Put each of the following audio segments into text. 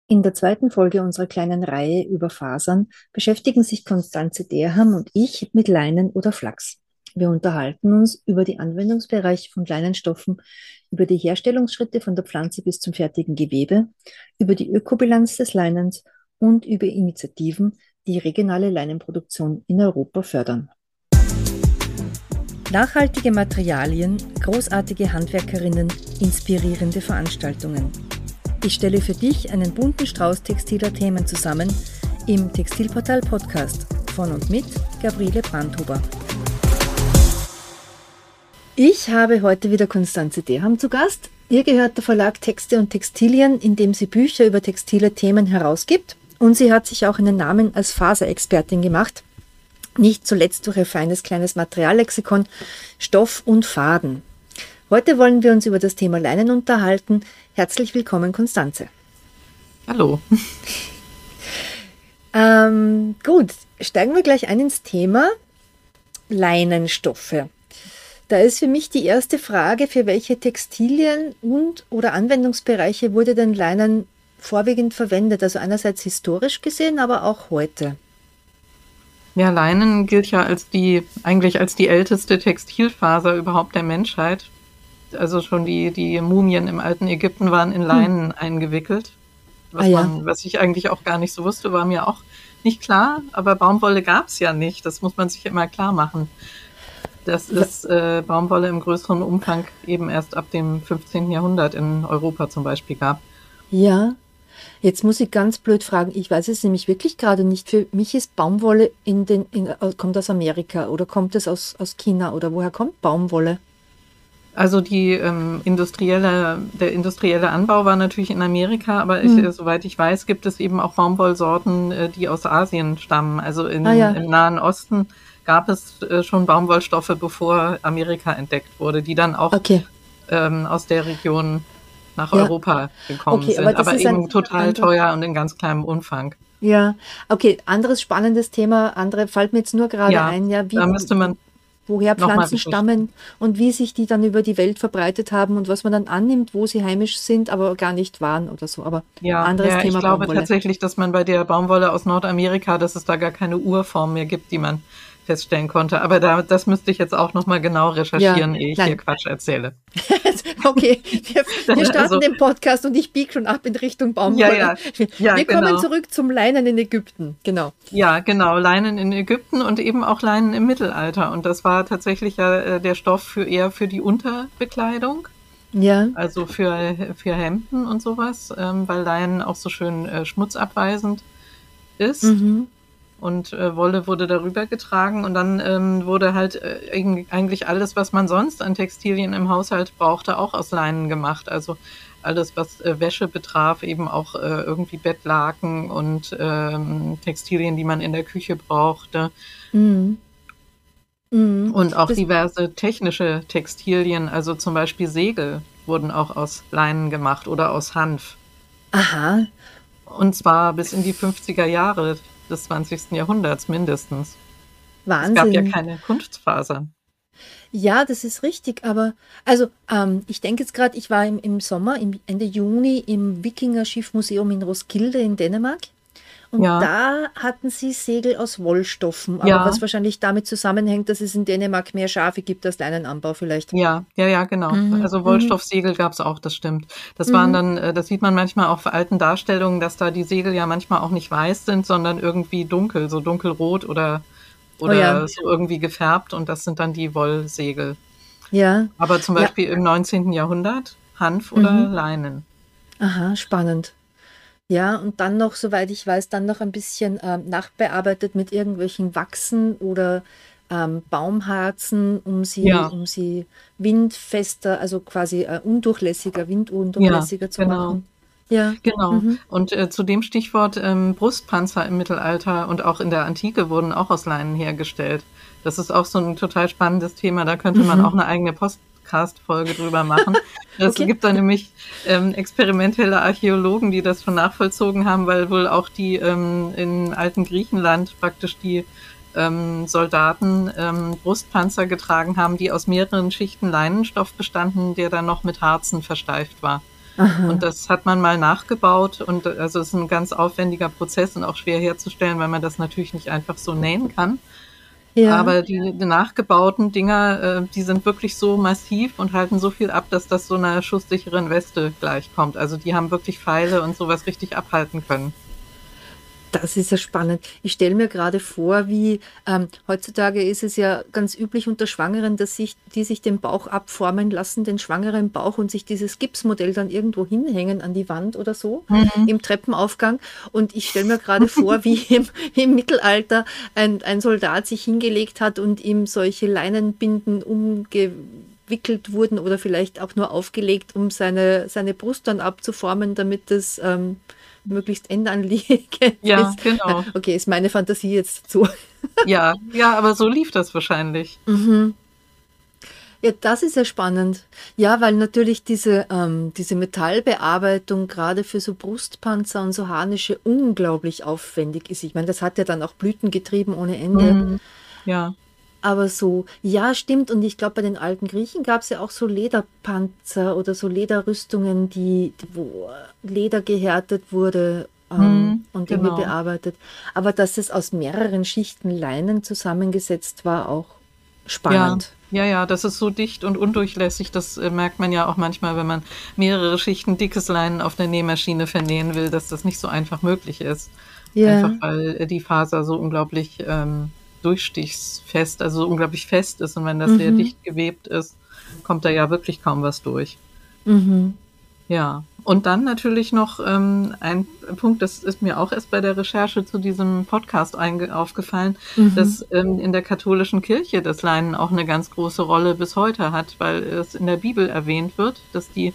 In der zweiten Folge unserer kleinen Reihe über Fasern beschäftigen sich Constanze Derham und ich mit Leinen oder Flachs. Wir unterhalten uns über die Anwendungsbereiche von Leinenstoffen, über die Herstellungsschritte von der Pflanze bis zum fertigen Gewebe, über die Ökobilanz des Leinens und über Initiativen, die regionale Leinenproduktion in Europa fördern. Nachhaltige Materialien, großartige Handwerkerinnen, inspirierende Veranstaltungen. Ich stelle für dich einen bunten Strauß textiler Themen zusammen im Textilportal Podcast von und mit Gabriele Brandhuber. Ich habe heute wieder Constanze Derham zu Gast. Ihr gehört der Verlag Texte und Textilien, in dem sie Bücher über textile Themen herausgibt. Und sie hat sich auch einen Namen als Faserexpertin gemacht. Nicht zuletzt durch ihr feines kleines Materiallexikon Stoff und Faden. Heute wollen wir uns über das Thema Leinen unterhalten. Herzlich willkommen, Constanze. Hallo. Gut, steigen wir gleich ein ins Thema Leinenstoffe. Da ist für mich die erste Frage, für welche Textilien und/oder Anwendungsbereiche wurde denn Leinen vorwiegend verwendet? Also einerseits historisch gesehen, aber auch heute. Ja, Leinen gilt ja eigentlich als die älteste Textilfaser überhaupt der Menschheit. Also schon die Mumien im alten Ägypten waren in Leinen eingewickelt. Was ich eigentlich auch gar nicht so wusste, war mir auch nicht klar. Aber Baumwolle gab es ja nicht. Das muss man sich immer klar machen. Das ist Baumwolle im größeren Umfang eben erst ab dem 15. Jahrhundert in Europa zum Beispiel gab. Ja, jetzt muss ich ganz blöd fragen. Ich weiß es nämlich wirklich gerade nicht. Für mich ist Baumwolle kommt aus Amerika oder kommt es aus China oder woher kommt Baumwolle? Also der industrielle Anbau war natürlich in Amerika, aber soweit ich weiß, gibt es eben auch Baumwollsorten, die aus Asien stammen. Also im Nahen Osten gab es schon Baumwollstoffe, bevor Amerika entdeckt wurde, die dann auch aus der Region nach Europa gekommen sind, aber eben total teuer und in ganz kleinem Umfang. Ja, okay, anderes spannendes Thema, fällt mir jetzt nur gerade ein, da müsste man woher Pflanzen stammen und wie sich die dann über die Welt verbreitet haben und was man dann annimmt, wo sie heimisch sind, aber gar nicht waren oder so. Aber anderes Thema. Ich glaube Baumwolle. Tatsächlich, dass man bei der Baumwolle aus Nordamerika, dass es da gar keine Urform mehr gibt, die man feststellen konnte. Aber das müsste ich jetzt auch nochmal genau recherchieren, ehe ich hier Quatsch erzähle. Okay, wir starten den Podcast und ich biege schon ab in Richtung Baumwolle. Wir kommen zurück zum Leinen in Ägypten, genau. Ja, genau, Leinen in Ägypten und eben auch Leinen im Mittelalter. Und das war tatsächlich der Stoff eher für die Unterbekleidung. Ja. Also für Hemden und sowas, weil Leinen auch so schön schmutzabweisend ist. Mhm. Und Wolle wurde darüber getragen und dann wurde halt eigentlich alles, was man sonst an Textilien im Haushalt brauchte, auch aus Leinen gemacht. Also alles, was Wäsche betraf, eben auch irgendwie Bettlaken und Textilien, die man in der Küche brauchte. Mhm. Mhm. Und auch diverse technische Textilien, also zum Beispiel Segel, wurden auch aus Leinen gemacht oder aus Hanf. Aha. Und zwar bis in die 50er Jahre des 20. Jahrhunderts mindestens. Wahnsinn. Es gab ja keine Kunstfasern. Ja, das ist richtig, aber ich denke jetzt gerade, ich war im Sommer, Ende Juni im Wikinger-Schiffmuseum in Roskilde in Dänemark und da hatten sie Segel aus Wollstoffen, aber was wahrscheinlich damit zusammenhängt, dass es in Dänemark mehr Schafe gibt als Leinenanbau vielleicht. Ja, genau. Also Wollstoffsegel gab es auch, das stimmt. Das waren dann, das sieht man manchmal auch auf alten Darstellungen, dass da die Segel ja manchmal auch nicht weiß sind, sondern irgendwie dunkel, so dunkelrot oder so irgendwie gefärbt und das sind dann die Wollsegel. Ja. Aber zum Beispiel im 19. Jahrhundert Hanf oder Leinen. Aha, spannend. Ja, und dann noch, soweit ich weiß, dann noch ein bisschen nachbearbeitet mit irgendwelchen Wachsen oder Baumharzen, um sie windfester, also quasi windundurchlässiger zu machen. Ja, genau. Und zu dem Stichwort Brustpanzer im Mittelalter und auch in der Antike wurden auch aus Leinen hergestellt. Das ist auch so ein total spannendes Thema. Da könnte man auch eine eigene Podcast-Folge drüber machen. Es gibt da nämlich experimentelle Archäologen, die das schon nachvollzogen haben, weil wohl auch die in alten Griechenland praktisch die Soldaten Brustpanzer getragen haben, die aus mehreren Schichten Leinenstoff bestanden, der dann noch mit Harzen versteift war. Und das hat man mal nachgebaut und also es ist ein ganz aufwendiger Prozess und auch schwer herzustellen, weil man das natürlich nicht einfach so nähen kann. Ja. Aber die nachgebauten Dinger, die sind wirklich so massiv und halten so viel ab, dass das so einer schusssicheren Weste gleichkommt. Also die haben wirklich Pfeile und sowas richtig abhalten können. Das ist ja spannend. Ich stelle mir gerade vor, wie heutzutage ist es ja ganz üblich unter Schwangeren, dass die sich den Bauch abformen lassen, den schwangeren Bauch, und sich dieses Gipsmodell dann irgendwo hinhängen an die Wand oder so im Treppenaufgang. Und ich stelle mir gerade vor, wie im Mittelalter ein Soldat sich hingelegt hat und ihm solche Leinenbinden umgewickelt wurden oder vielleicht auch nur aufgelegt, um seine Brust dann abzuformen, damit das möglichst endanliegend ja, ist. Genau. Okay, ist meine Fantasie jetzt dazu. Ja, aber so lief das wahrscheinlich. Ja, das ist ja spannend. Ja, weil natürlich diese Metallbearbeitung gerade für so Brustpanzer und so Harnische unglaublich aufwendig ist. Ich meine, das hat ja dann auch Blüten getrieben ohne Ende. Ja. Aber so, ja, stimmt. Und ich glaube, bei den alten Griechen gab es ja auch so Lederpanzer oder so Lederrüstungen, wo Leder gehärtet wurde und irgendwie bearbeitet. Aber dass es aus mehreren Schichten Leinen zusammengesetzt war, auch spannend. Ja, das ist so dicht und undurchlässig. Das merkt man ja auch manchmal, wenn man mehrere Schichten dickes Leinen auf der Nähmaschine vernähen will, dass das nicht so einfach möglich ist. Ja. Einfach weil die Faser so unglaublich durchstichsfest, also so unglaublich fest ist. Und wenn das sehr dicht gewebt ist, kommt da ja wirklich kaum was durch. Ja, und dann natürlich noch ein Punkt, das ist mir auch erst bei der Recherche zu diesem Podcast aufgefallen, dass in der katholischen Kirche das Leinen auch eine ganz große Rolle bis heute hat, weil es in der Bibel erwähnt wird, dass die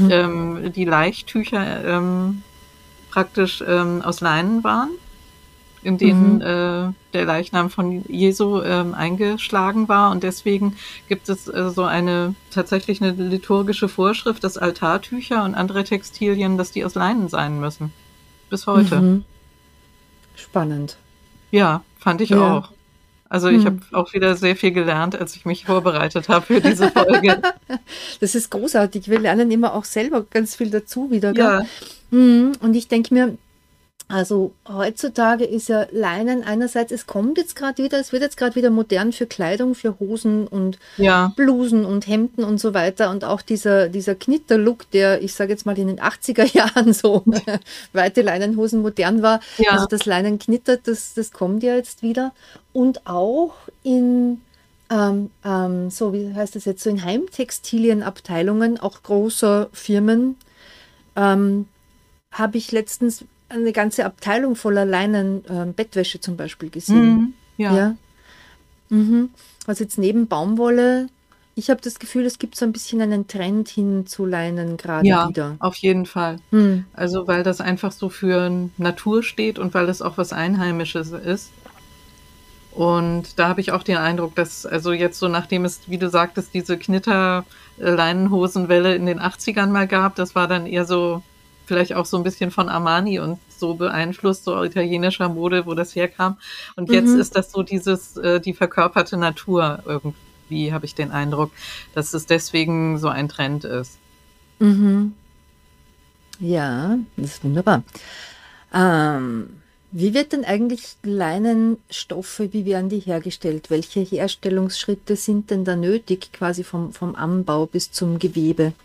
Leichtücher praktisch aus Leinen waren, in denen der Leichnam von Jesu eingeschlagen war. Und deswegen gibt es tatsächlich eine liturgische Vorschrift, dass Altartücher und andere Textilien, dass die aus Leinen sein müssen. Bis heute. Spannend. Ja, fand ich auch. Also ich habe auch wieder sehr viel gelernt, als ich mich vorbereitet habe für diese Folge. Das ist großartig. Wir lernen immer auch selber ganz viel dazu wieder. Gell? Ja. Und ich denke mir, also heutzutage ist ja Leinen einerseits, es wird jetzt gerade wieder modern für Kleidung, für Hosen und Blusen und Hemden und so weiter. Und auch dieser Knitter-Look, der, ich sage jetzt mal, in den 80er Jahren so weite Leinenhosen modern war. Ja. Also das Leinenknitter, das kommt ja jetzt wieder. Und auch in wie heißt das jetzt, so in Heimtextilienabteilungen, auch großer Firmen, habe ich letztens eine ganze Abteilung voller Bettwäsche zum Beispiel gesehen. Ja. Also jetzt neben Baumwolle, ich habe das Gefühl, es gibt so ein bisschen einen Trend hin zu Leinen gerade wieder. Ja, auf jeden Fall. Also weil das einfach so für Natur steht und weil es auch was Einheimisches ist. Und da habe ich auch den Eindruck, dass also jetzt so, nachdem es, wie du sagtest, diese Knitter-Leinenhosenwelle in den 80ern mal gab, das war dann eher so vielleicht auch so ein bisschen von Armani und so beeinflusst, so italienischer Mode, wo das herkam. Und jetzt ist das so die verkörperte Natur irgendwie, habe ich den Eindruck, dass es deswegen so ein Trend ist. Ja, das ist wunderbar. Wie wird denn eigentlich Leinenstoffe, wie werden die hergestellt? Welche Herstellungsschritte sind denn da nötig, quasi vom Anbau bis zum Gewebe?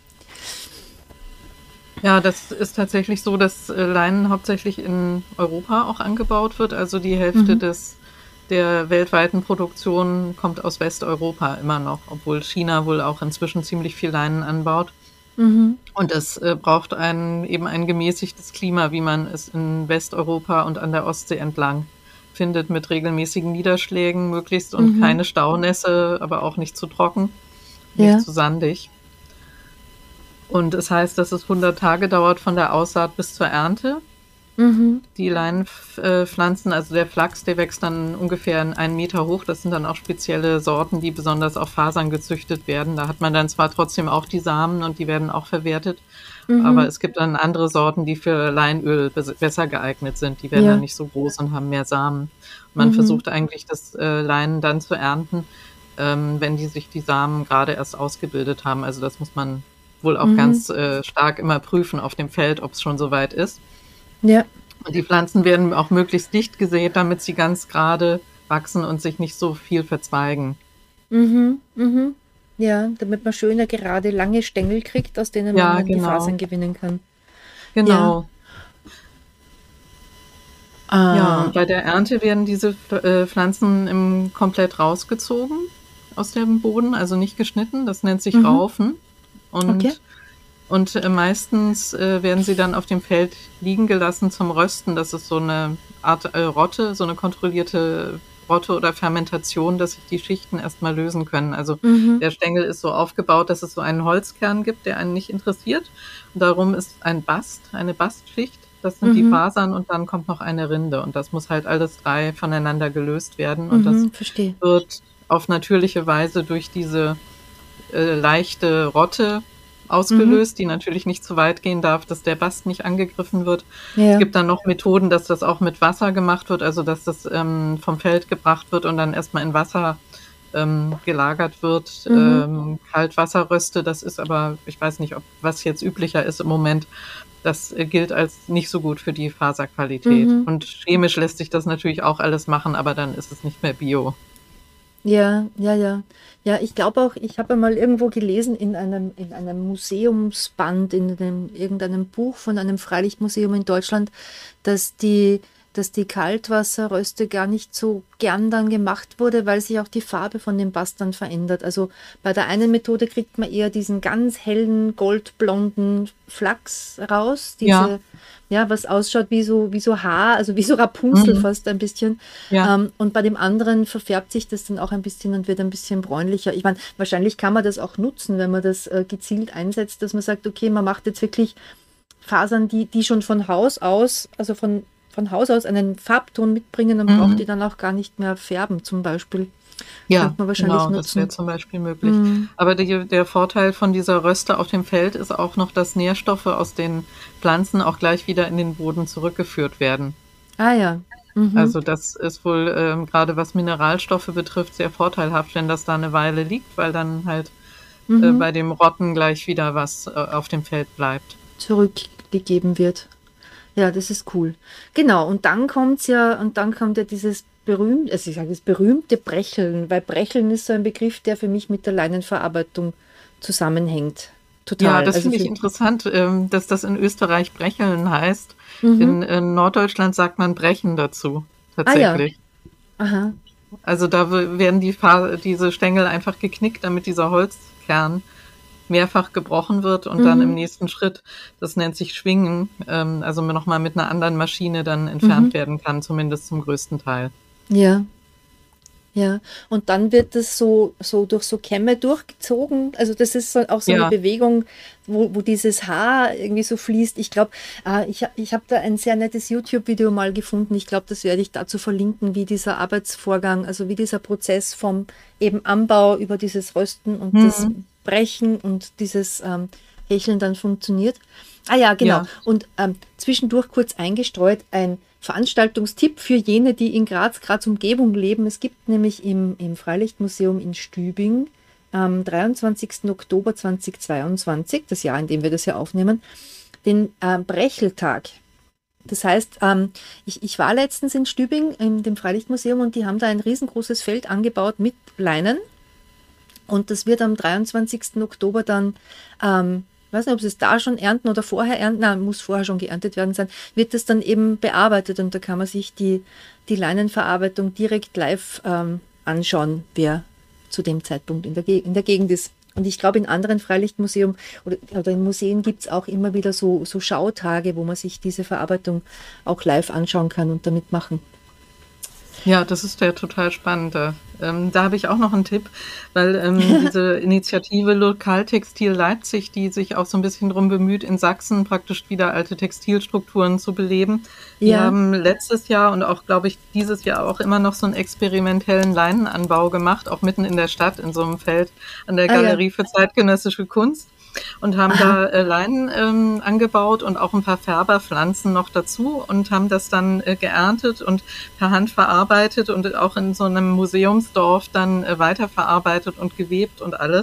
Ja, das ist tatsächlich so, dass Leinen hauptsächlich in Europa auch angebaut wird. Also die Hälfte der weltweiten Produktion kommt aus Westeuropa immer noch, obwohl China wohl auch inzwischen ziemlich viel Leinen anbaut. Und es braucht eben ein gemäßigtes Klima, wie man es in Westeuropa und an der Ostsee entlang findet, mit regelmäßigen Niederschlägen möglichst und keine Staunässe, aber auch nicht zu trocken, nicht zu sandig. Und es heißt, dass es 100 Tage dauert von der Aussaat bis zur Ernte. Die Leinenpflanzen, also der Flachs, der wächst dann ungefähr 1 Meter hoch. Das sind dann auch spezielle Sorten, die besonders auf Fasern gezüchtet werden. Da hat man dann zwar trotzdem auch die Samen und die werden auch verwertet. Aber es gibt dann andere Sorten, die für Leinöl besser geeignet sind. Die werden dann nicht so groß und haben mehr Samen. Und man versucht eigentlich, das Leinen dann zu ernten, wenn sich die Samen gerade erst ausgebildet haben. Also das muss man wohl auch ganz stark immer prüfen auf dem Feld, ob es schon soweit ist. Ja. Und die Pflanzen werden auch möglichst dicht gesät, damit sie ganz gerade wachsen und sich nicht so viel verzweigen. Ja, damit man schöne, gerade, lange Stängel kriegt, aus denen man dann die Fasern gewinnen kann. Genau. Ja, und bei der Ernte werden diese Pflanzen komplett rausgezogen aus dem Boden, also nicht geschnitten. Das nennt sich Raufen. Und meistens werden sie dann auf dem Feld liegen gelassen zum Rösten. Das ist so eine Art Rotte, so eine kontrollierte Rotte oder Fermentation, dass sich die Schichten erstmal lösen können. Also der Stängel ist so aufgebaut, dass es so einen Holzkern gibt, der einen nicht interessiert. Und darum ist ein Bast, eine Bastschicht. Das sind die Fasern und dann kommt noch eine Rinde. Und das muss halt alles 3 voneinander gelöst werden. Und das wird auf natürliche Weise durch diese leichte Rotte ausgelöst, die natürlich nicht zu weit gehen darf, dass der Bast nicht angegriffen wird. Ja. Es gibt dann noch Methoden, dass das auch mit Wasser gemacht wird, also dass das vom Feld gebracht wird und dann erstmal in Wasser gelagert wird. Kaltwasserröste, das ist aber, ich weiß nicht, was jetzt üblicher ist im Moment. Das gilt als nicht so gut für die Faserqualität. Und chemisch lässt sich das natürlich auch alles machen, aber dann ist es nicht mehr bio. Ja. Ja, ich glaube auch, ich habe einmal irgendwo gelesen in einem Museumsband, in irgendeinem Buch von einem Freilichtmuseum in Deutschland, dass die Kaltwasserröste gar nicht so gern dann gemacht wurde, weil sich auch die Farbe von dem Bast dann verändert. Also bei der einen Methode kriegt man eher diesen ganz hellen, goldblonden Flachs raus, was ausschaut wie so Haar, also wie so Rapunzel fast ein bisschen. Ja. Und bei dem anderen verfärbt sich das dann auch ein bisschen und wird ein bisschen bräunlicher. Ich meine, wahrscheinlich kann man das auch nutzen, wenn man das gezielt einsetzt, dass man sagt, okay, man macht jetzt wirklich Fasern, die schon von Haus aus, also von Haus aus einen Farbton mitbringen und braucht die dann auch gar nicht mehr färben, zum Beispiel. Ja, man wahrscheinlich nutzen. Das wäre zum Beispiel möglich. Aber der Vorteil von dieser Röste auf dem Feld ist auch noch, dass Nährstoffe aus den Pflanzen auch gleich wieder in den Boden zurückgeführt werden. Ah ja. Also das ist wohl gerade was Mineralstoffe betrifft sehr vorteilhaft, wenn das da eine Weile liegt, weil dann halt bei dem Rotten gleich wieder was auf dem Feld bleibt. Zurückgegeben wird. Ja, das ist cool. Genau, und dann kommt ja dieses berühmte Brecheln, weil Brecheln ist so ein Begriff, der für mich mit der Leinenverarbeitung zusammenhängt. Total. Ja, das finde ich interessant, dass das in Österreich Brecheln heißt. In Norddeutschland sagt man Brechen dazu, tatsächlich. Ah, ja. Aha. Also da werden diese Stängel einfach geknickt, damit dieser Holzkern mehrfach gebrochen wird und dann im nächsten Schritt, das nennt sich Schwingen, also nochmal mit einer anderen Maschine dann entfernt werden kann, zumindest zum größten Teil. Ja. Und dann wird das so durch so Kämme durchgezogen. Also das ist auch so eine Bewegung, wo dieses Haar irgendwie so fließt. Ich glaube, ich habe da ein sehr nettes YouTube-Video mal gefunden. Ich glaube, das werde ich dazu verlinken, wie dieser Arbeitsvorgang, also wie dieser Prozess vom eben Anbau über dieses Rösten und das Brechen und dieses Hecheln dann funktioniert. Ah ja, genau. Ja. Und zwischendurch kurz eingestreut ein Veranstaltungstipp für jene, die in Graz Umgebung leben. Es gibt nämlich im Freilichtmuseum in Stübing am 23. Oktober 2022, das Jahr, in dem wir das ja aufnehmen, den Brecheltag. Das heißt, ich war letztens in Stübing in dem Freilichtmuseum und die haben da ein riesengroßes Feld angebaut mit Leinen. Und das wird am 23. Oktober dann, ich weiß nicht, ob sie es da schon ernten oder vorher ernten, nein, muss vorher schon geerntet werden sein, wird das dann eben bearbeitet und da kann man sich die Leinenverarbeitung direkt live anschauen, wer zu dem Zeitpunkt in der Gegend ist. Und ich glaube, in anderen Freilichtmuseen oder in Museen gibt es auch immer wieder so Schautage, wo man sich diese Verarbeitung auch live anschauen kann und damit machen. Ja, das ist ja total spannend. Da habe ich auch noch einen Tipp, weil diese Initiative Lokaltextil Leipzig, die sich auch so ein bisschen darum bemüht, in Sachsen praktisch wieder alte Textilstrukturen zu beleben. Die haben letztes Jahr und auch, glaube ich, dieses Jahr auch immer noch so einen experimentellen Leinenanbau gemacht, auch mitten in der Stadt, in so einem Feld an der Galerie für zeitgenössische Kunst. Und haben da Leinen angebaut und auch ein paar Färberpflanzen noch dazu und haben das dann geerntet und per Hand verarbeitet und auch in so einem Museumsdorf dann weiterverarbeitet und gewebt und alles.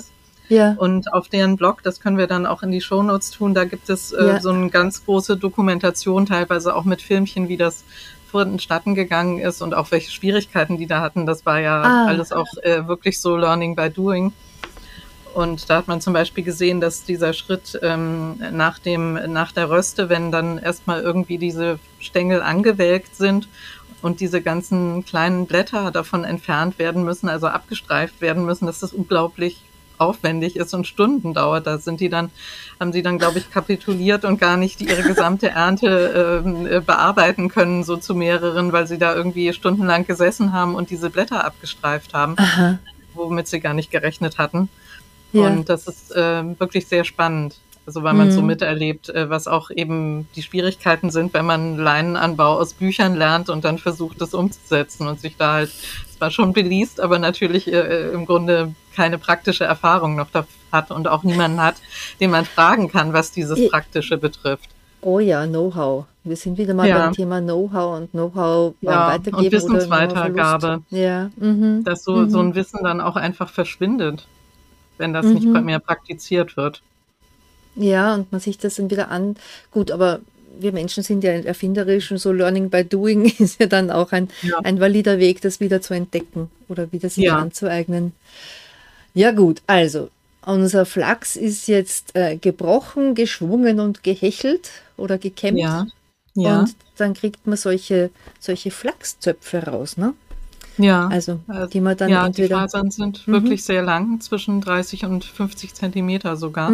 Ja. Und auf deren Blog, das können wir dann auch in die Shownotes tun, da gibt es so eine ganz große Dokumentation, teilweise auch mit Filmchen, wie das vonstatten gegangen ist und auch welche Schwierigkeiten die da hatten. Das war ja alles auch wirklich so Learning by Doing. Und da hat man zum Beispiel gesehen, dass dieser Schritt nach der Röste, wenn dann erstmal irgendwie diese Stängel angewelkt sind und diese ganzen kleinen Blätter davon entfernt werden müssen, also abgestreift werden müssen, dass das unglaublich aufwendig ist und Stunden dauert. Da haben sie dann, glaube ich, kapituliert und gar nicht ihre gesamte Ernte bearbeiten können, so zu mehreren, weil sie da irgendwie stundenlang gesessen haben und diese Blätter abgestreift haben, womit sie gar nicht gerechnet hatten. Ja. Und das ist wirklich sehr spannend. Also weil man so miterlebt, was auch eben die Schwierigkeiten sind, wenn man Leinenanbau aus Büchern lernt und dann versucht, das umzusetzen und sich da halt zwar schon beliest, aber natürlich im Grunde keine praktische Erfahrung noch hat und auch niemanden hat, den man fragen kann, was dieses Praktische betrifft. Oh ja, Know-how. Wir sind wieder mal beim Thema Know-how und Know-how weitergeben. Und Wissensweitergabe. Ja. Dass so ein Wissen dann auch einfach verschwindet, wenn das nicht mehr praktiziert wird. Ja, und man sich das dann wieder Gut, aber wir Menschen sind ja erfinderisch und so Learning by Doing ist ja dann auch ein valider Weg, das wieder zu entdecken oder wieder sich anzueignen. Ja gut, also unser Flachs ist jetzt gebrochen, geschwungen und gehechelt oder gekämmt. Ja. Und dann kriegt man solche Flachszöpfe raus, ne? Ja, also die man dann entweder... die Fasern sind wirklich sehr lang, zwischen 30 und 50 Zentimeter sogar.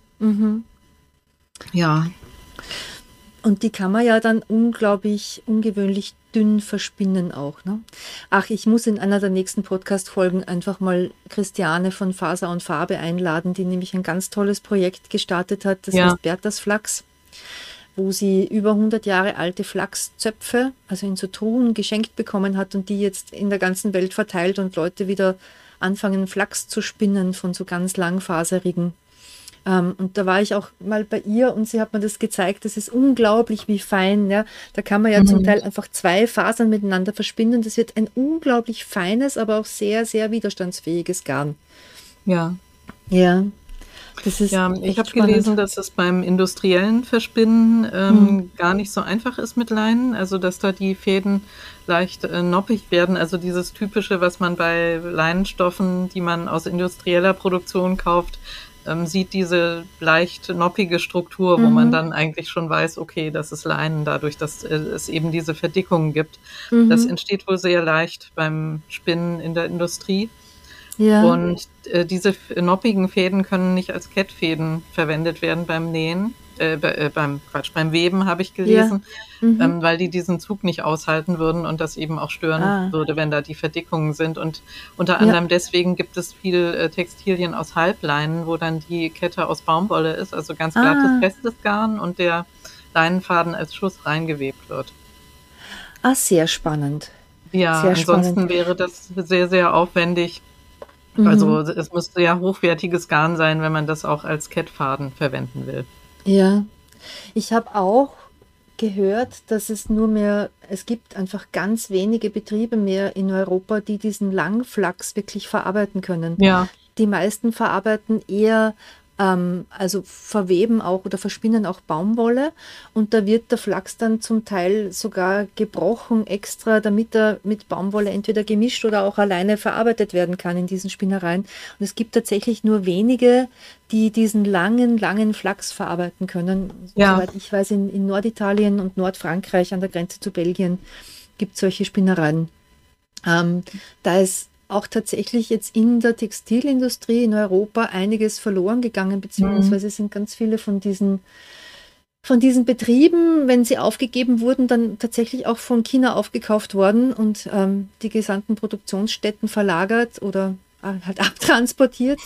Ja. Und die kann man ja dann ungewöhnlich dünn verspinnen auch, ne? Ach, ich muss in einer der nächsten Podcast-Folgen einfach mal Christiane von Faser und Farbe einladen, die nämlich ein ganz tolles Projekt gestartet hat, das heißt Berthas Flachs, wo sie über 100 Jahre alte Flachszöpfe, also in so Truhen geschenkt bekommen hat und die jetzt in der ganzen Welt verteilt und Leute wieder anfangen, Flachs zu spinnen von so ganz langfaserigen. Und da war ich auch mal bei ihr und sie hat mir das gezeigt, das ist unglaublich, wie fein, ja. Da kann man ja zum Teil einfach 2 Fasern miteinander verspinnen. Das wird ein unglaublich feines, aber auch sehr, sehr widerstandsfähiges Garn. Ja. Ja. Das ist ich habe gelesen, dass es beim industriellen Verspinnen gar nicht so einfach ist mit Leinen, also dass da die Fäden leicht noppig werden, also dieses typische, was man bei Leinenstoffen, die man aus industrieller Produktion kauft, sieht diese leicht noppige Struktur, wo man dann eigentlich schon weiß, okay, das ist Leinen, dadurch, dass es eben diese Verdickungen gibt. Das entsteht wohl sehr leicht beim Spinnen in der Industrie. Ja. Und diese noppigen Fäden können nicht als Kettfäden verwendet werden beim Nähen, beim Weben habe ich gelesen, weil die diesen Zug nicht aushalten würden und das eben auch stören würde, wenn da die Verdickungen sind. Und unter anderem deswegen gibt es viel Textilien aus Halbleinen, wo dann die Kette aus Baumwolle ist, also ganz glattes, festes Garn und der Leinenfaden als Schuss reingewebt wird. Sehr spannend. Ja, sehr ansonsten spannend. Wäre das sehr, sehr aufwendig. Also es müsste ja hochwertiges Garn sein, wenn man das auch als Kettfaden verwenden will. Ja, ich habe auch gehört, dass es gibt einfach ganz wenige Betriebe mehr in Europa, die diesen Langflachs wirklich verarbeiten können. Ja. Die meisten verarbeiten eher, also verweben auch oder verspinnen auch Baumwolle und da wird der Flachs dann zum Teil sogar gebrochen extra, damit er mit Baumwolle entweder gemischt oder auch alleine verarbeitet werden kann in diesen Spinnereien. Und es gibt tatsächlich nur wenige, die diesen langen Flachs verarbeiten können. Ja. Soweit ich weiß, in Norditalien und Nordfrankreich an der Grenze zu Belgien gibt es solche Spinnereien. Da ist auch tatsächlich jetzt in der Textilindustrie in Europa einiges verloren gegangen, beziehungsweise sind ganz viele von diesen Betrieben, wenn sie aufgegeben wurden, dann tatsächlich auch von China aufgekauft worden und die gesamten Produktionsstätten verlagert oder halt abtransportiert.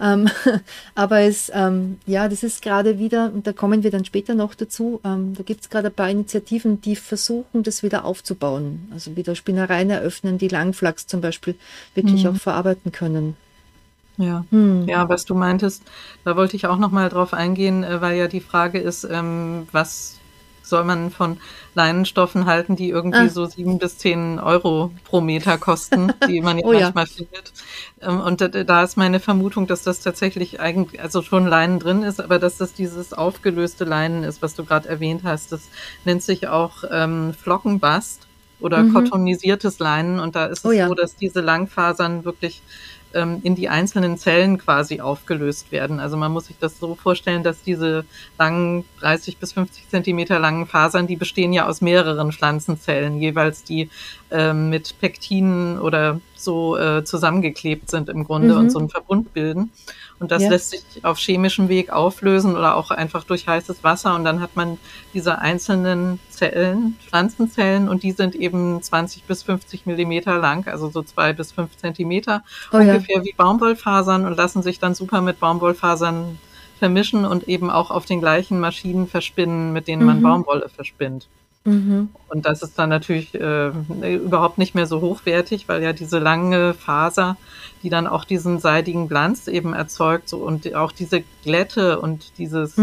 Aber das ist gerade wieder, und da kommen wir dann später noch dazu, da gibt es gerade ein paar Initiativen, die versuchen, das wieder aufzubauen. Also wieder Spinnereien eröffnen, die Langflachs zum Beispiel wirklich auch verarbeiten können. Ja. Ja, was du meintest, da wollte ich auch noch mal drauf eingehen, weil ja die Frage ist, was soll man von Leinenstoffen halten, die irgendwie so 7 bis 10 Euro pro Meter kosten, die man ja manchmal findet. Und da ist meine Vermutung, dass das tatsächlich eigentlich, also schon Leinen drin ist, aber dass das dieses aufgelöste Leinen ist, was du gerade erwähnt hast. Das nennt sich auch Flockenbast oder kottonisiertes Leinen. Und da ist es so, dass diese Langfasern wirklich in die einzelnen Zellen quasi aufgelöst werden. Also man muss sich das so vorstellen, dass diese langen 30 bis 50 Zentimeter langen Fasern, die bestehen ja aus mehreren Pflanzenzellen, jeweils die mit Pektinen oder so zusammengeklebt sind im Grunde und so einen Verbund bilden. Und das lässt sich auf chemischem Weg auflösen oder auch einfach durch heißes Wasser. Und dann hat man diese einzelnen Zellen, Pflanzenzellen, und die sind eben 20 bis 50 Millimeter lang, also so 2 bis 5 Zentimeter, ungefähr wie Baumwollfasern, und lassen sich dann super mit Baumwollfasern vermischen und eben auch auf den gleichen Maschinen verspinnen, mit denen man Baumwolle verspinnt. Und das ist dann natürlich überhaupt nicht mehr so hochwertig, weil ja diese lange Faser, die dann auch diesen seidigen Glanz eben erzeugt, so, und auch diese Glätte und dieses,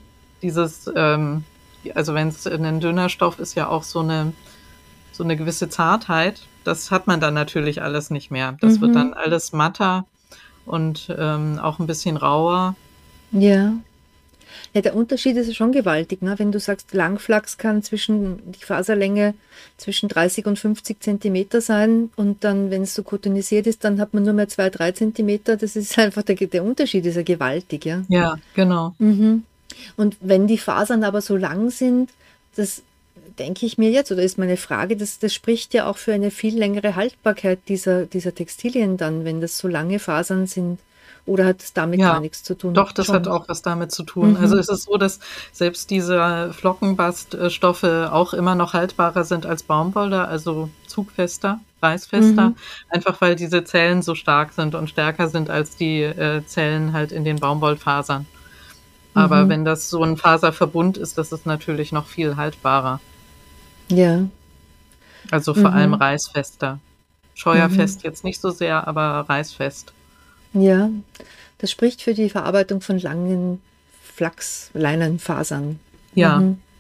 also wenn es ein dünner Stoff ist, ja auch so eine gewisse Zartheit, das hat man dann natürlich alles nicht mehr. Das wird dann alles matter und auch ein bisschen rauer. Ja. Ja, der Unterschied ist schon gewaltig, ne? Wenn du sagst, Langflachs kann die Faserlänge zwischen 30 und 50 Zentimeter sein, und dann, wenn es so kotonisiert ist, dann hat man nur mehr 2-3 Zentimeter. Das ist einfach, der Unterschied ist ja gewaltig, ja. Ja, genau. Und wenn die Fasern aber so lang sind, das denke ich mir jetzt, oder ist meine Frage, das spricht ja auch für eine viel längere Haltbarkeit dieser Textilien dann, wenn das so lange Fasern sind. Oder hat es damit gar nichts zu tun? Doch, das hat auch was damit zu tun. Also es ist so, dass selbst diese Flockenbaststoffe auch immer noch haltbarer sind als Baumwolle, also zugfester, reißfester, einfach weil diese Zellen so stark sind und stärker sind als die Zellen halt in den Baumwollfasern. Aber wenn das so ein Faserverbund ist, das ist natürlich noch viel haltbarer. Ja. Also vor allem reißfester. Scheuerfest jetzt nicht so sehr, aber reißfest. Ja, das spricht für die Verarbeitung von langen Flachs-Leinenfasern. Ja.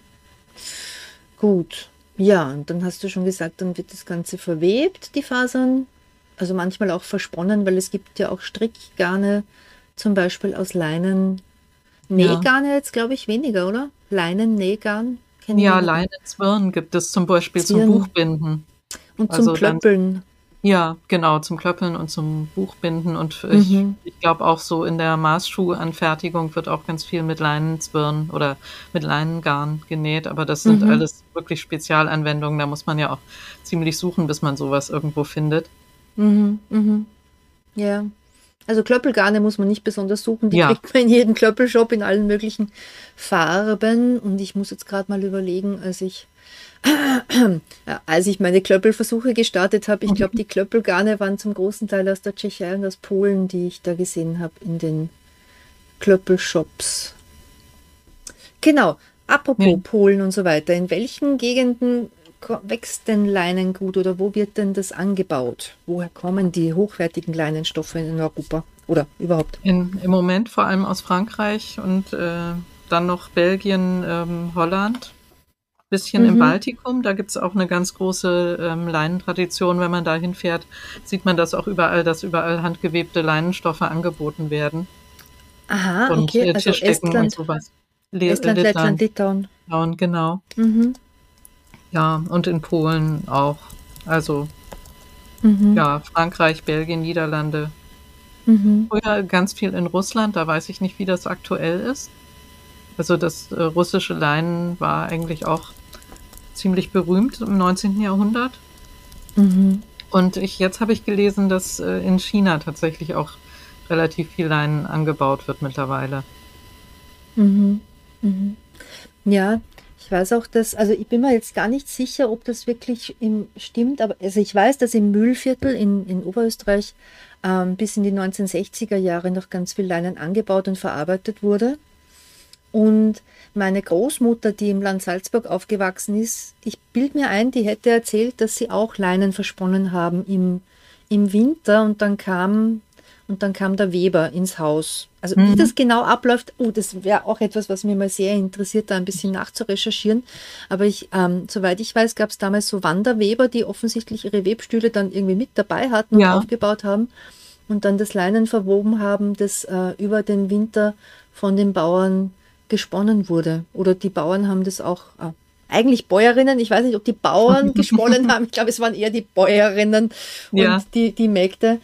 Gut. Ja, und dann hast du schon gesagt, dann wird das Ganze verwebt, die Fasern. Also manchmal auch versponnen, weil es gibt ja auch Strickgarne, zum Beispiel aus Leinen. Nähgarne jetzt, glaube ich, weniger, oder? Leinen-Nähgarn? Ja, Leinenzwirn gibt es zum Beispiel zum Buchbinden. Und zum Klöppeln. Ja, genau, zum Klöppeln und zum Buchbinden. Und ich glaube auch so in der Maßschuhanfertigung wird auch ganz viel mit Leinenzwirn oder mit Leinengarn genäht. Aber das sind alles wirklich Spezialanwendungen. Da muss man ja auch ziemlich suchen, bis man sowas irgendwo findet. Ja, also Klöppelgarne muss man nicht besonders suchen. Die kriegt man in jedem Klöppelshop in allen möglichen Farben. Und ich muss jetzt gerade mal überlegen, als ich meine Klöppelversuche gestartet habe, ich glaube, die Klöppelgarne waren zum großen Teil aus der Tschechei und aus Polen, die ich da gesehen habe in den Klöppelshops. Genau, apropos Polen und so weiter. In welchen Gegenden wächst denn Leinengut oder wo wird denn das angebaut? Woher kommen die hochwertigen Leinenstoffe in Europa oder überhaupt? Im Moment vor allem aus Frankreich und dann noch Belgien, Holland. Bisschen im Baltikum, da gibt es auch eine ganz große Leinentradition. Wenn man da hinfährt, sieht man das auch überall, dass überall handgewebte Leinenstoffe angeboten werden. Aha, und okay, also Estland und sowas. Estland, Lettland, Litauen. Genau. Ja, und in Polen auch. Also ja, Frankreich, Belgien, Niederlande. Früher ganz viel in Russland, da weiß ich nicht, wie das aktuell ist. Also das russische Leinen war eigentlich auch ziemlich berühmt im 19. Jahrhundert. Und jetzt habe ich gelesen, dass in China tatsächlich auch relativ viel Leinen angebaut wird mittlerweile. Ja, ich weiß auch, also ich bin mir jetzt gar nicht sicher, ob das wirklich stimmt, aber also ich weiß, dass im Mühlviertel in Oberösterreich bis in die 1960er Jahre noch ganz viel Leinen angebaut und verarbeitet wurde. Und meine Großmutter, die im Land Salzburg aufgewachsen ist, ich bilde mir ein, die hätte erzählt, dass sie auch Leinen versponnen haben im Winter, und dann kam und dann kam der Weber ins Haus. Also wie das genau abläuft, das wäre auch etwas, was mir mal sehr interessiert, da ein bisschen nachzurecherchieren. Aber soweit ich weiß, gab es damals so Wanderweber, die offensichtlich ihre Webstühle dann irgendwie mit dabei hatten und aufgebaut haben und dann das Leinen verwoben haben, das über den Winter von den Bauern gesponnen wurde. Oder die Bauern haben das auch, eigentlich Bäuerinnen, ich weiß nicht, ob die Bauern gesponnen haben, ich glaube, es waren eher die Bäuerinnen und die Mägde,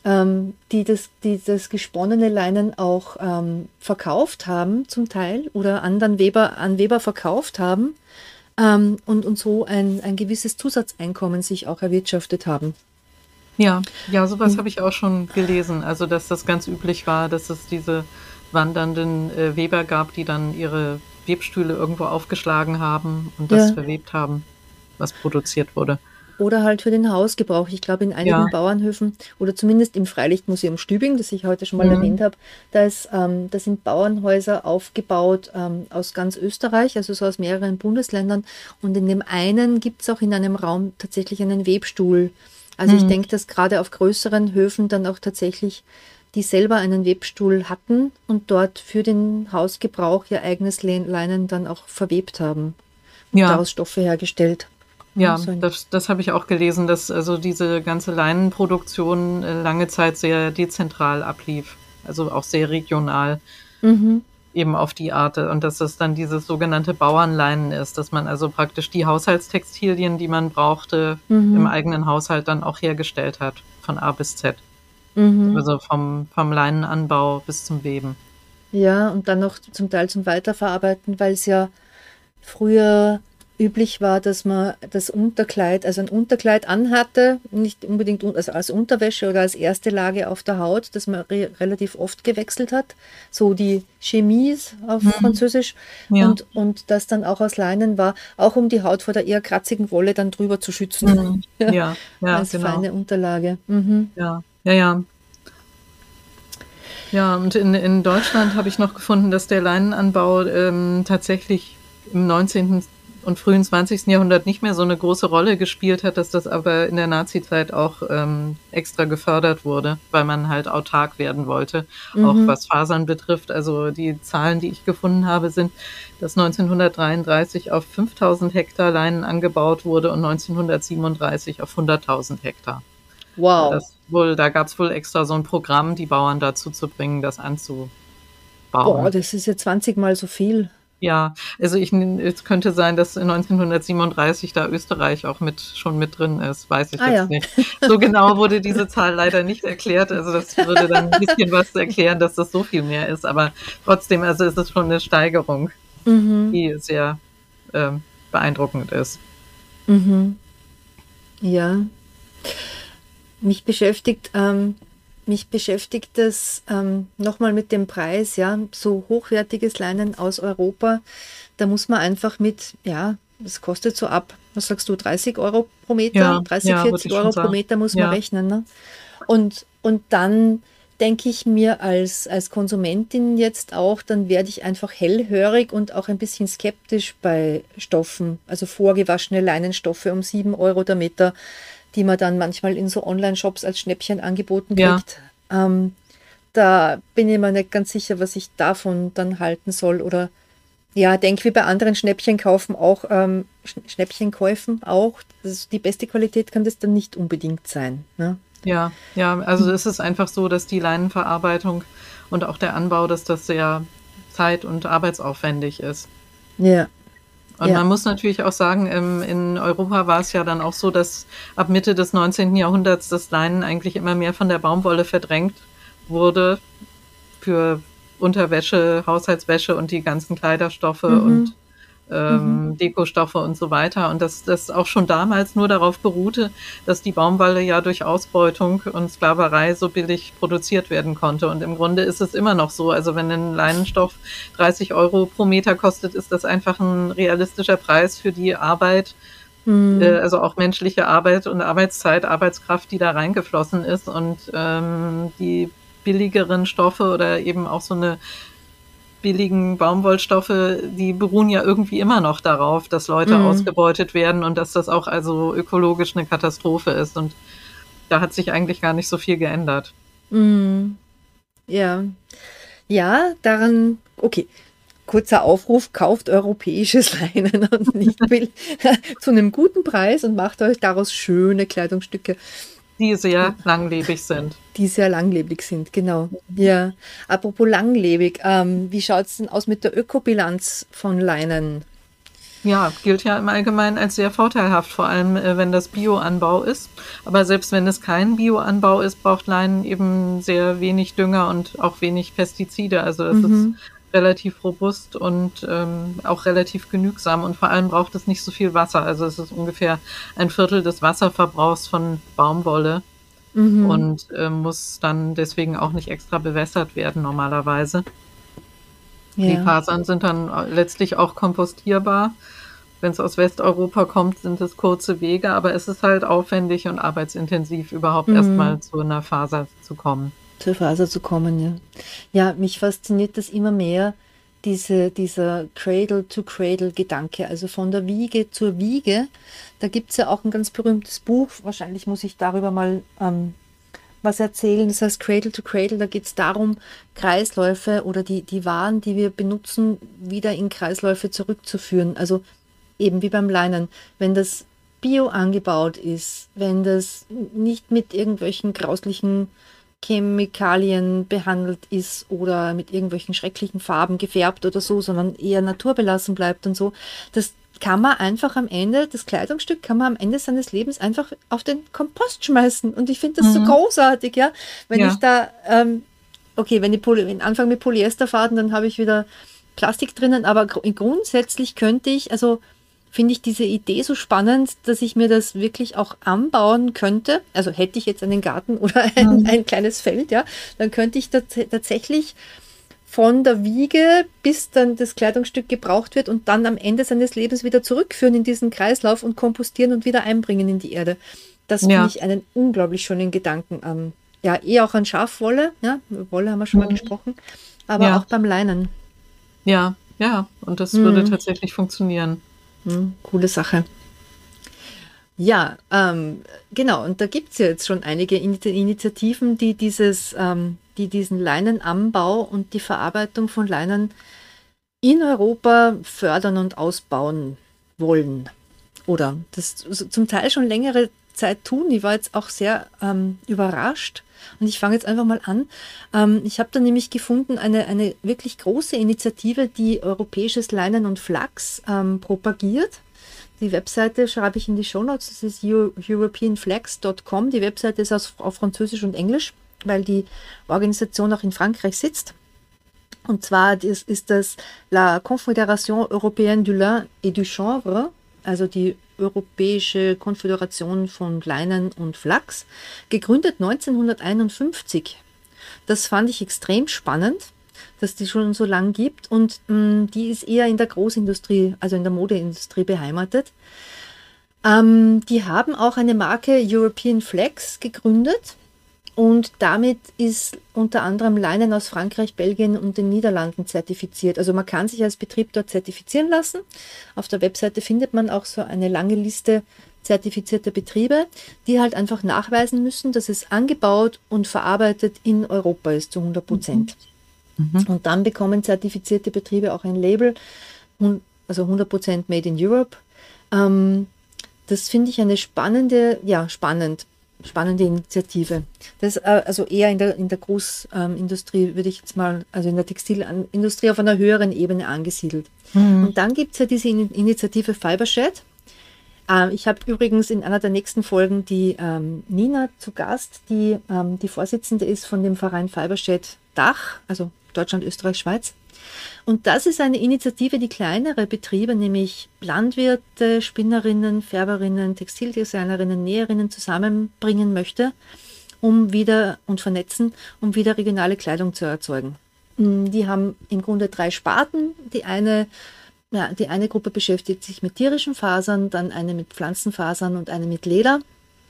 die das gesponnene Leinen auch verkauft haben zum Teil oder an Weber verkauft haben und so ein gewisses Zusatzeinkommen sich auch erwirtschaftet haben. Ja, sowas habe ich auch schon gelesen. Also, dass das ganz üblich war, dass es diese wandernden Weber gab, die dann ihre Webstühle irgendwo aufgeschlagen haben und das verwebt haben, was produziert wurde. Oder halt für den Hausgebrauch. Ich glaube, in einigen Bauernhöfen oder zumindest im Freilichtmuseum Stübing, das ich heute schon mal erwähnt habe, da sind Bauernhäuser aufgebaut aus ganz Österreich, also so aus mehreren Bundesländern. Und in dem einen gibt es auch in einem Raum tatsächlich einen Webstuhl. Also ich denke, dass gerade auf größeren Höfen dann auch tatsächlich die selber einen Webstuhl hatten und dort für den Hausgebrauch ihr eigenes Leinen dann auch verwebt haben und daraus Stoffe hergestellt. Ja, das habe ich auch gelesen, dass also diese ganze Leinenproduktion lange Zeit sehr dezentral ablief, also auch sehr regional, eben auf die Art. Und dass das dann dieses sogenannte Bauernleinen ist, dass man also praktisch die Haushaltstextilien, die man brauchte, im eigenen Haushalt dann auch hergestellt hat, von A bis Z. Also vom Leinenanbau bis zum Weben. Ja, und dann noch zum Teil zum Weiterverarbeiten, weil es ja früher üblich war, dass man das Unterkleid, also ein Unterkleid anhatte, nicht unbedingt als Unterwäsche oder als erste Lage auf der Haut, das man relativ oft gewechselt hat, so die Chemise auf Französisch und das dann auch aus Leinen war, auch um die Haut vor der eher kratzigen Wolle dann drüber zu schützen. Als genau. Feine Unterlage. Ja, und in Deutschland habe ich noch gefunden, dass der Leinenanbau tatsächlich im 19. und frühen 20. Jahrhundert nicht mehr so eine große Rolle gespielt hat, dass das aber in der Nazizeit auch extra gefördert wurde, weil man halt autark werden wollte, auch was Fasern betrifft. Also die Zahlen, die ich gefunden habe, sind, dass 1933 auf 5.000 Hektar Leinen angebaut wurde und 1937 auf 100.000 Hektar. Wow. Da gab es wohl extra so ein Programm, die Bauern dazu zu bringen, das anzubauen. Boah, das ist ja 20 Mal so viel. Ja, also es könnte sein, dass 1937 da Österreich auch schon mit drin ist, weiß ich jetzt nicht. So genau wurde diese Zahl leider nicht erklärt, also das würde dann ein bisschen was erklären, dass das so viel mehr ist, aber trotzdem, also ist es schon eine Steigerung, die sehr beeindruckend ist. Ja. Mich beschäftigt das nochmal mit dem Preis, ja, so hochwertiges Leinen aus Europa, da muss man einfach das kostet so ab, was sagst du, 30 Euro pro Meter, 40 Euro pro Meter muss man rechnen. Ne? Und dann denke ich mir als Konsumentin jetzt auch, dann werde ich einfach hellhörig und auch ein bisschen skeptisch bei Stoffen, also vorgewaschene Leinenstoffe um 7 Euro der Meter, die man dann manchmal in so Online-Shops als Schnäppchen angeboten kriegt. Da bin ich mir nicht ganz sicher, was ich davon dann halten soll. Oder denke wie bei anderen Schnäppchenkäufen auch, die beste Qualität kann das dann nicht unbedingt sein. Ne? Ja, also es ist einfach so, dass die Leinenverarbeitung und auch der Anbau, dass das sehr zeit- und arbeitsaufwendig ist. Ja. Und man muss natürlich auch sagen, in Europa war es ja dann auch so, dass ab Mitte des 19. Jahrhunderts das Leinen eigentlich immer mehr von der Baumwolle verdrängt wurde für Unterwäsche, Haushaltswäsche und die ganzen Kleiderstoffe und Dekostoffe und so weiter. Und dass das auch schon damals nur darauf beruhte, dass die Baumwolle ja durch Ausbeutung und Sklaverei so billig produziert werden konnte. Und im Grunde ist es immer noch so. Also wenn ein Leinenstoff 30 Euro pro Meter kostet, ist das einfach ein realistischer Preis für die Arbeit, also auch menschliche Arbeit und Arbeitszeit, Arbeitskraft, die da reingeflossen ist. Und die billigeren Stoffe oder eben auch so eine billigen Baumwollstoffe, die beruhen ja irgendwie immer noch darauf, dass Leute ausgebeutet werden und dass das auch also ökologisch eine Katastrophe ist. Und da hat sich eigentlich gar nicht so viel geändert. Mm, ja. Ja, daran, okay. Kurzer Aufruf, kauft europäisches Leinen und nicht zu einem guten Preis und macht euch daraus schöne Kleidungsstücke. Die sehr langlebig sind. Die sehr langlebig sind, genau. Ja. Apropos langlebig, wie schaut es denn aus mit der Ökobilanz von Leinen? Ja, gilt ja im Allgemeinen als sehr vorteilhaft, vor allem wenn das Bioanbau ist. Aber selbst wenn es kein Bioanbau ist, braucht Leinen eben sehr wenig Dünger und auch wenig Pestizide. Also das ist relativ robust und auch relativ genügsam. Und vor allem braucht es nicht so viel Wasser. Also es ist ungefähr 1/4 des Wasserverbrauchs von Baumwolle und muss dann deswegen auch nicht extra bewässert werden normalerweise. Ja. Die Fasern sind dann letztlich auch kompostierbar. Wenn es aus Westeuropa kommt, sind es kurze Wege, aber es ist halt aufwendig und arbeitsintensiv, überhaupt erstmal zu einer Faser zu kommen. Zur Faser zu kommen, ja. Ja, mich fasziniert das immer mehr, dieser Cradle-to-Cradle-Gedanke, also von der Wiege zur Wiege. Da gibt es ja auch ein ganz berühmtes Buch, wahrscheinlich muss ich darüber mal was erzählen. Das heißt Cradle to Cradle, da geht es darum, Kreisläufe oder die Waren, die wir benutzen, wieder in Kreisläufe zurückzuführen. Also eben wie beim Leinen. Wenn das bio angebaut ist, wenn das nicht mit irgendwelchen grauslichen Chemikalien behandelt ist oder mit irgendwelchen schrecklichen Farben gefärbt oder so, sondern eher naturbelassen bleibt und so, das kann man einfach am Ende, das Kleidungsstück kann man am Ende seines Lebens einfach auf den Kompost schmeißen. Und ich finde das so großartig, ja. Wenn ich da, okay, wenn ich anfange mit Polyesterfaden, dann habe ich wieder Plastik drinnen, aber grundsätzlich könnte ich, also finde ich diese Idee so spannend, dass ich mir das wirklich auch anbauen könnte. Also hätte ich jetzt einen Garten oder ein kleines Feld, ja, dann könnte ich tatsächlich von der Wiege, bis dann das Kleidungsstück gebraucht wird und dann am Ende seines Lebens wieder zurückführen in diesen Kreislauf und kompostieren und wieder einbringen in die Erde. Das finde ich einen unglaublich schönen Gedanken. Ja, auch an Schafwolle, ja, Wolle haben wir schon mal gesprochen, aber auch beim Leinen. Ja, und das würde tatsächlich funktionieren. Coole Sache. Ja, genau. Und da gibt es ja jetzt schon einige Initiativen, die diesen Leinenanbau und die Verarbeitung von Leinen in Europa fördern und ausbauen wollen. Oder das zum Teil schon längere Zeit tun. Ich war jetzt auch sehr überrascht. Und ich fange jetzt einfach mal an. Ich habe da nämlich gefunden, eine wirklich große Initiative, die europäisches Leinen und Flachs propagiert. Die Webseite schreibe ich in die Shownotes, das ist europeanflags.com. Die Webseite ist auf Französisch und Englisch, weil die Organisation auch in Frankreich sitzt. Und zwar ist das La Confédération Européenne du Lin et du Chanvre, also die Europäische Konföderation von Leinen und Flachs, gegründet 1951. Das fand ich extrem spannend, dass die schon so lang gibt, und die ist eher in der Großindustrie, also in der Modeindustrie beheimatet. Die haben auch eine Marke European Flags gegründet. Und damit ist unter anderem Leinen aus Frankreich, Belgien und den Niederlanden zertifiziert. Also man kann sich als Betrieb dort zertifizieren lassen. Auf der Webseite findet man auch so eine lange Liste zertifizierter Betriebe, die halt einfach nachweisen müssen, dass es angebaut und verarbeitet in Europa ist zu 100%. Und dann bekommen zertifizierte Betriebe auch ein Label, also 100% Made in Europe. Das finde ich eine spannende Initiative. Das ist also eher in der Großindustrie, würde ich jetzt mal, also in der Textilindustrie auf einer höheren Ebene angesiedelt. Und dann gibt es ja diese Initiative Fibershed. Ich habe übrigens in einer der nächsten Folgen die Nina zu Gast, die die Vorsitzende ist von dem Verein Fibershed Dach, also Deutschland, Österreich, Schweiz. Und das ist eine Initiative, die kleinere Betriebe, nämlich Landwirte, Spinnerinnen, Färberinnen, Textildesignerinnen, Näherinnen zusammenbringen möchte, um wieder regionale Kleidung zu erzeugen. Die haben im Grunde 3 Sparten. Die eine Gruppe beschäftigt sich mit tierischen Fasern, dann eine mit Pflanzenfasern und eine mit Leder.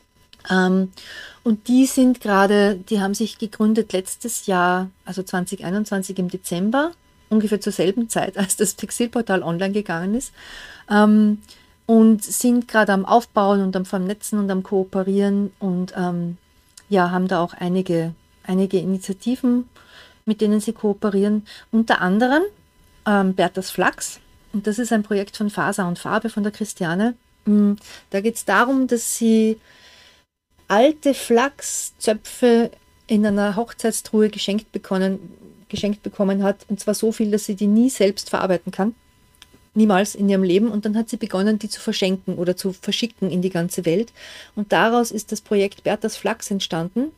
Und die haben sich gegründet letztes Jahr, also 2021 im Dezember, ungefähr zur selben Zeit, als das Textilportal online gegangen ist, und sind gerade am Aufbauen und am Vernetzen und am Kooperieren und haben da auch einige einige Initiativen, mit denen sie kooperieren. Unter anderem Bertas Flachs. Und das ist ein Projekt von Faser und Farbe von der Christiane. Da geht es darum, dass sie alte Flachszöpfe in einer Hochzeitstruhe geschenkt bekommen hat. Und zwar so viel, dass sie die nie selbst verarbeiten kann. Niemals in ihrem Leben. Und dann hat sie begonnen, die zu verschenken oder zu verschicken in die ganze Welt. Und daraus ist das Projekt Bertas Flachs entstanden,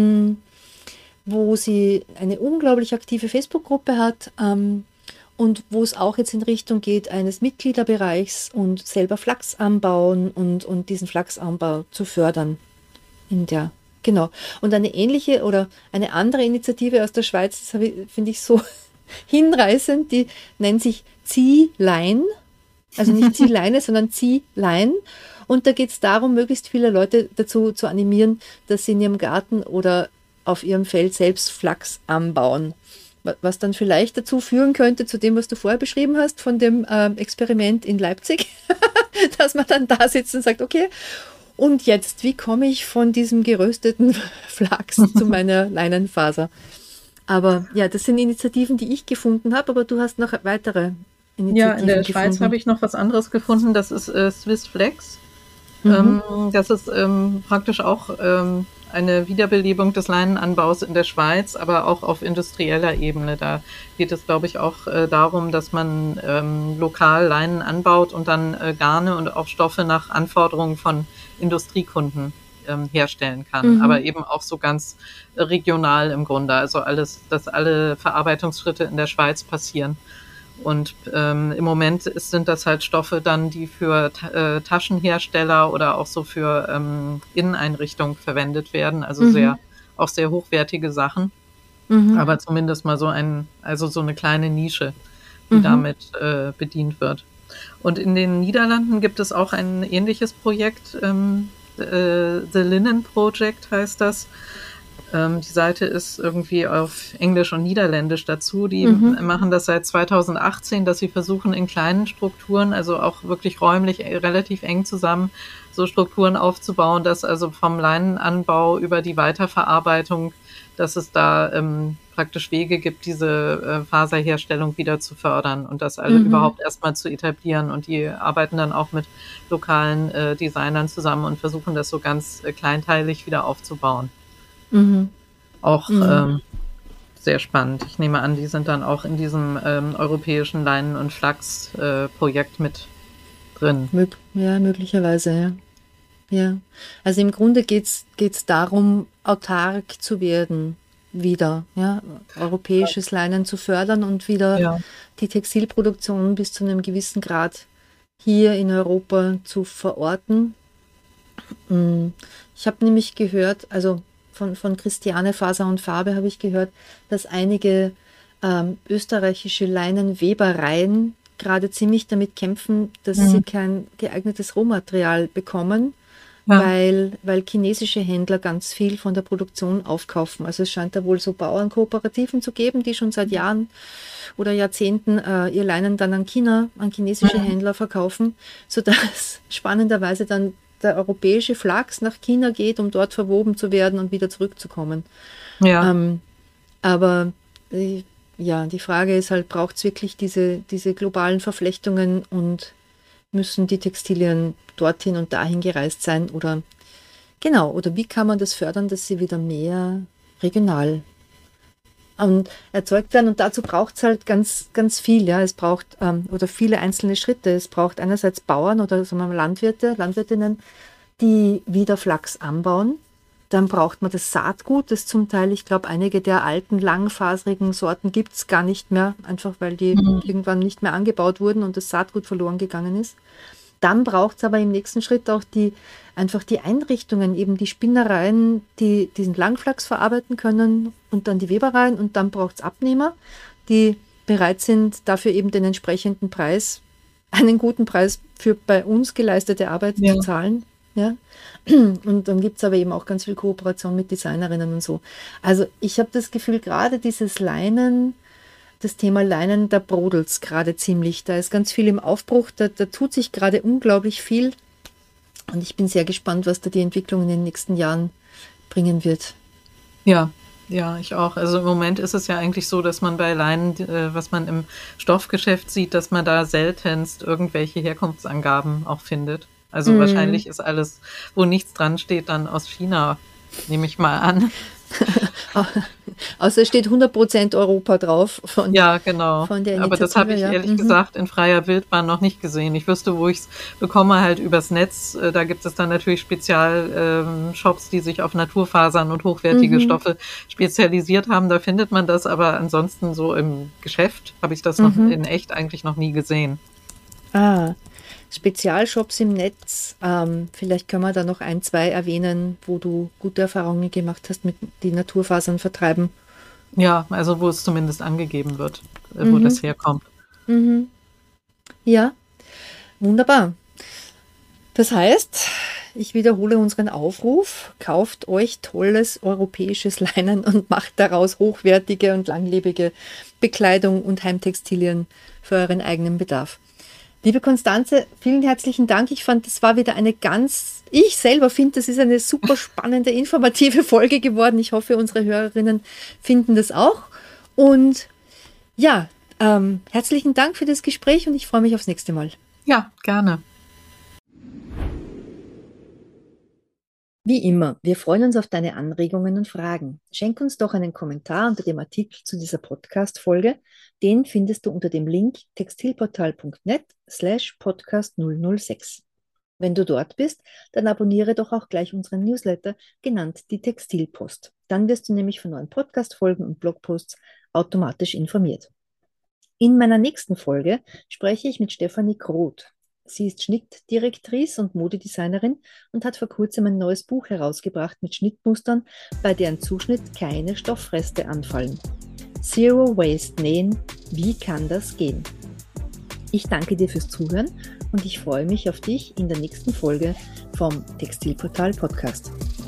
wo sie eine unglaublich aktive Facebook-Gruppe hat und wo es auch jetzt in Richtung geht eines Mitgliederbereichs und selber Flachs anbauen und diesen Flachsanbau zu fördern. Genau. Und eine ähnliche oder eine andere Initiative aus der Schweiz, das finde ich so hinreißend, die nennt sich Ziehlein, also nicht Ziehleine, sondern Ziehlein. Und da geht es darum, möglichst viele Leute dazu zu animieren, dass sie in ihrem Garten oder auf ihrem Feld selbst Flachs anbauen. Was dann vielleicht dazu führen könnte, zu dem, was du vorher beschrieben hast, von dem Experiment in Leipzig, dass man dann da sitzt und sagt, okay, und jetzt, wie komme ich von diesem gerösteten Flachs zu meiner Leinenfaser? Aber ja, das sind Initiativen, die ich gefunden habe, aber du hast noch weitere Initiativen Ja, in der gefunden. Schweiz habe ich noch was anderes gefunden, das ist Swiss Flex. Das ist praktisch auch eine Wiederbelebung des Leinenanbaus in der Schweiz, aber auch auf industrieller Ebene. Da geht es, glaube ich, auch darum, dass man lokal Leinen anbaut und dann Garne und auch Stoffe nach Anforderungen von Industriekunden herstellen kann, aber eben auch so ganz regional im Grunde. Also dass alle Verarbeitungsschritte in der Schweiz passieren. Und im Moment sind das halt Stoffe dann, die für Taschenhersteller oder auch so für Inneneinrichtungen verwendet werden. Also auch sehr hochwertige Sachen. Aber zumindest mal so eine kleine Nische, die damit bedient wird. Und in den Niederlanden gibt es auch ein ähnliches Projekt. The Linen Project heißt das. Die Seite ist irgendwie auf Englisch und Niederländisch dazu. Die machen das seit 2018, dass sie versuchen, in kleinen Strukturen, also auch wirklich räumlich relativ eng zusammen, so Strukturen aufzubauen, dass also vom Leinenanbau über die Weiterverarbeitung, dass es da praktisch Wege gibt, diese Faserherstellung wieder zu fördern und das alle überhaupt erstmal zu etablieren. Und die arbeiten dann auch mit lokalen Designern zusammen und versuchen das so ganz kleinteilig wieder aufzubauen. Auch sehr spannend. Ich nehme an, die sind dann auch in diesem europäischen Leinen- und Flachs-Projekt mit drin. Ja, möglicherweise, ja. Ja. Also im Grunde geht's darum, autark zu werden wieder, ja, europäisches Leinen zu fördern und wieder die Textilproduktion bis zu einem gewissen Grad hier in Europa zu verorten. Ich habe nämlich gehört, also von Christiane Faser und Farbe habe ich gehört, dass einige österreichische Leinenwebereien gerade ziemlich damit kämpfen, dass sie kein geeignetes Rohmaterial bekommen, weil chinesische Händler ganz viel von der Produktion aufkaufen. Also es scheint da wohl so Bauernkooperativen zu geben, die schon seit Jahren oder Jahrzehnten ihr Leinen dann an chinesische Händler verkaufen, sodass spannenderweise dann der europäische Flachs nach China geht, um dort verwoben zu werden und wieder zurückzukommen. Ja. Aber die Frage ist halt, braucht es wirklich diese globalen Verflechtungen und müssen die Textilien dorthin und dahin gereist sein oder wie kann man das fördern, dass sie wieder mehr regional erzeugt werden, und dazu braucht es halt ganz, ganz viel. Ja. Es braucht oder viele einzelne Schritte. Es braucht einerseits Bauern oder sagen wir Landwirtinnen, die wieder Flachs anbauen. Dann braucht man das Saatgut, das zum Teil, ich glaube, einige der alten, langfaserigen Sorten gibt es gar nicht mehr, einfach weil die irgendwann nicht mehr angebaut wurden und das Saatgut verloren gegangen ist. Dann braucht es aber im nächsten Schritt auch die Einrichtungen, eben die Spinnereien, die diesen Langflachs verarbeiten können, und dann die Webereien, und dann braucht es Abnehmer, die bereit sind, dafür eben den entsprechenden Preis, einen guten Preis für bei uns geleistete Arbeit zu zahlen. Ja? Und dann gibt es aber eben auch ganz viel Kooperation mit Designerinnen und so. Also ich habe das Gefühl, gerade dieses Leinen, das Thema Leinen, da brodelt es gerade ziemlich. Da ist ganz viel im Aufbruch, da tut sich gerade unglaublich viel. Und ich bin sehr gespannt, was da die Entwicklung in den nächsten Jahren bringen wird. Ja, Ja, ich auch. Also im Moment ist es ja eigentlich so, dass man bei Leinen, was man im Stoffgeschäft sieht, dass man da seltenst irgendwelche Herkunftsangaben auch findet. Also wahrscheinlich ist alles, wo nichts dran steht, dann aus China, nehme ich mal an. Außer es steht 100% Europa drauf. Ja, genau. Von der Aber das habe ich ehrlich gesagt in freier Wildbahn noch nicht gesehen. Ich wüsste, wo ich es bekomme, halt übers Netz. Da gibt es dann natürlich Spezialshops, die sich auf Naturfasern und hochwertige Stoffe spezialisiert haben. Da findet man das, aber ansonsten so im Geschäft habe ich das noch in echt eigentlich noch nie gesehen. Spezialshops im Netz. Vielleicht können wir da noch 1, 2 erwähnen, wo du gute Erfahrungen gemacht hast mit die Naturfasern vertreiben. Ja, also wo es zumindest angegeben wird, wo das herkommt. Ja, wunderbar. Das heißt, ich wiederhole unseren Aufruf, kauft euch tolles europäisches Leinen und macht daraus hochwertige und langlebige Bekleidung und Heimtextilien für euren eigenen Bedarf. Liebe Constanze, vielen herzlichen Dank. Ich fand, das war wieder ich selber finde, das ist eine super spannende, informative Folge geworden. Ich hoffe, unsere Hörerinnen finden das auch. Und ja, herzlichen Dank für das Gespräch und ich freue mich aufs nächste Mal. Ja, gerne. Wie immer, wir freuen uns auf deine Anregungen und Fragen. Schenk uns doch einen Kommentar unter dem Artikel zu dieser Podcast-Folge. Den findest du unter dem Link textilportal.net/podcast 006. Wenn du dort bist, dann abonniere doch auch gleich unseren Newsletter, genannt die Textilpost. Dann wirst du nämlich von neuen Podcast-Folgen und Blogposts automatisch informiert. In meiner nächsten Folge spreche ich mit Stefanie Groth. Sie ist Schnittdirektrice und Modedesignerin und hat vor kurzem ein neues Buch herausgebracht mit Schnittmustern, bei deren Zuschnitt keine Stoffreste anfallen. Zero Waste nähen, wie kann das gehen? Ich danke dir fürs Zuhören und ich freue mich auf dich in der nächsten Folge vom Textilportal Podcast.